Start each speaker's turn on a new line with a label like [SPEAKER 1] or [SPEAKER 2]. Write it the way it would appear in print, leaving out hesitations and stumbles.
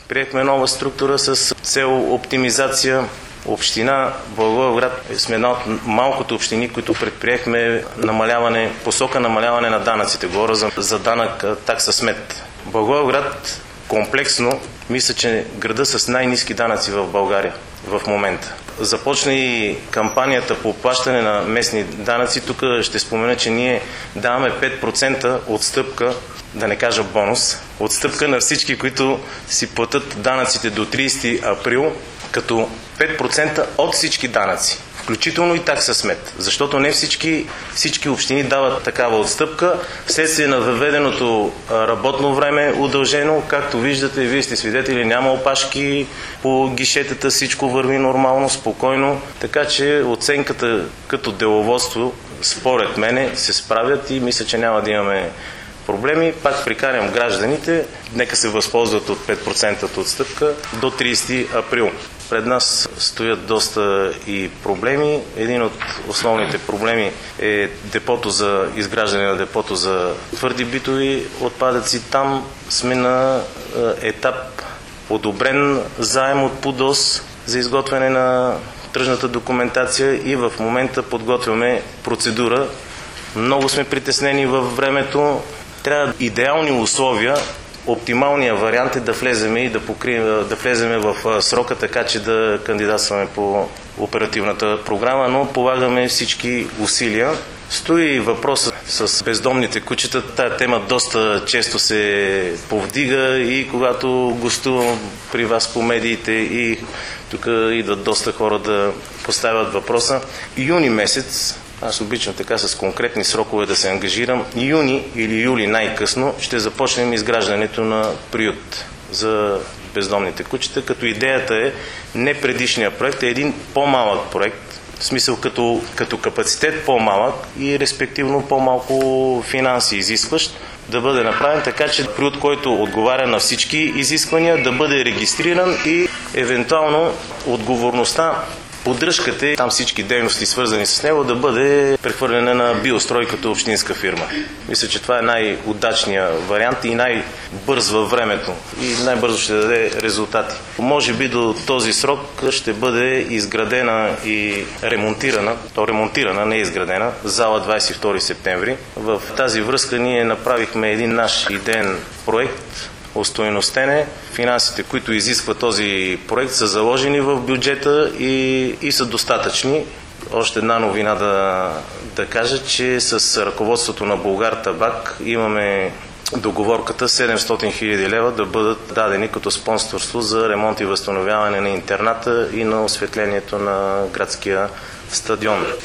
[SPEAKER 1] Приехме нова структура с цел оптимизация. Община Благоевград сме една от малкото общини, които предприехме посока намаляване на данъците. Говоря за данък такса смет. Благоевград комплексно, мисля, че града с най-ниски данъци в България в момента. Започна и кампанията по плащане на местни данъци. Тук ще спомена, че ние даваме 5% отстъпка, да не кажа бонус, отстъпка на всички, които си платят данъците до 30 април, като 5% от всички данъци, включително и такса смет. Защото не всички общини дават такава отстъпка. Вследствие на въведеното работно време удължено, както виждате, вие сте свидетели, няма опашки по гишетата, всичко върви нормално, спокойно. Така че оценката като деловодство, според мене, се справят и мисля, че няма да имаме проблеми. Пак приканям гражданите, нека се възползват от 5% отстъпка до 30 април. Пред нас стоят доста и проблеми. Един от основните проблеми е изграждане на депото за твърди битови отпадъци. Там сме на етап одобрен заем от ПУДООС за изготвяне на тръжната документация и в момента подготвяме процедура. Много сме притеснени във времето. Трябва идеални условия. Оптималният вариант е да влезем и да влезем в срока, така че да кандидатстваме по оперативната програма, но полагаме всички усилия. Стои въпросът с бездомните кучета. Тая тема доста често се повдига и когато гостувам при вас по медиите и тук идват доста хора да поставят въпроса. Юни месец, аз обичам така с конкретни срокове да се ангажирам, юни или юли най-късно ще започнем изграждането на приют за бездомните кучета, като идеята е не предишния проект, е един по-малък проект, в смисъл като капацитет по-малък и респективно по-малко финанси изискващ, да бъде направен така, че приют, който отговаря на всички изисквания, да бъде регистриран и евентуално отговорността, поддръжката и там всички дейности, свързани с него, да бъде прехвърлена на Биострой като общинска фирма. Мисля, че това е най-удачният вариант и най-бърз във времето и най-бързо ще даде резултати. Може би до този срок ще бъде изградена и ремонтирана, не изградена, зала 22 септември. В тази връзка ние направихме един наш идеен проект, остойностене. Финансите, които изисква този проект, са заложени в бюджета и са достатъчни. Още една новина да кажа, че с ръководството на Булгартабак имаме договорката 700 000 лева да бъдат дадени като спонсорство за ремонт и възстановяване на интерната и на осветлението на градския стадион.